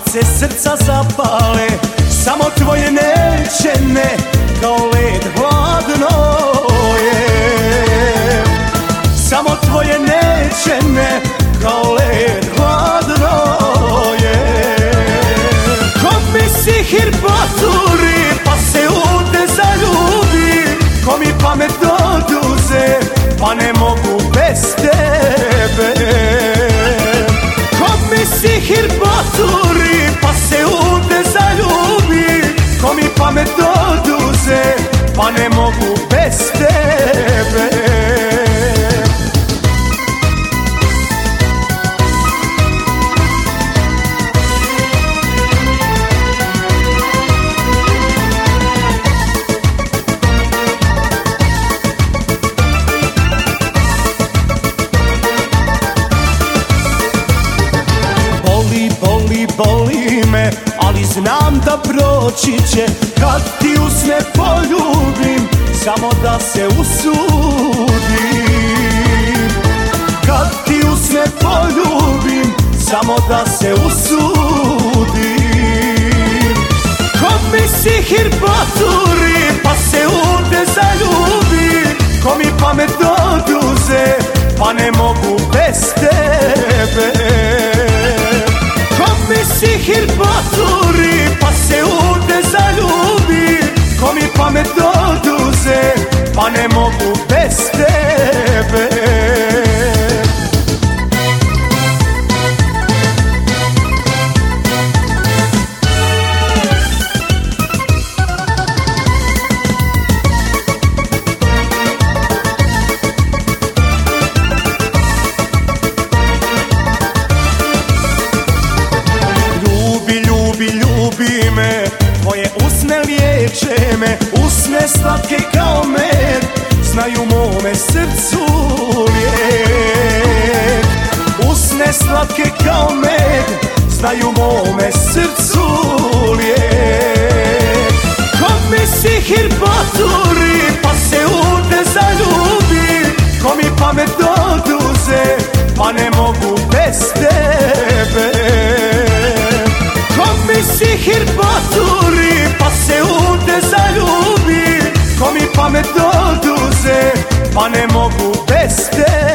se srca zapale, samo tvoje neće me kao led hladno je. Samo tvoje neće me kao led hladno je. Ko mi sihir poturi pa se u te zaljubi, ko mi pamet oduze pa ne mogu bez tebe. Ko mi sihir poturi pa se u te zaljubi, ko mi pamet oduze pa ne mogu bez tebe. Boli me, ali znam da proći će kad ti usne poljubim, samo da se usudim. Kad ti usne poljubim, samo da se usudim. Ko mi sihir poturi pa se u te zaljubi, ko mi pamet oduze pa ne mogu bez tebe. Ko mi sihir poturi pa se u te zaljubi, ko mi pamet oduze pa ne mogu bez tebe. Ljubi me, tvoje usne liječe me, usne slatke kao med, znaju mome srcu lijek. Usne slatke kao med, znaju mome srcu lijek. Ko mi sihir poturi pa se u te zaljubi, ko mi pamet oduze pa ne mogu bez tebe. Ko mi sihir poturi pa se u te zaljubi, ko mi pamet oduze pa ne mogu bez tebe.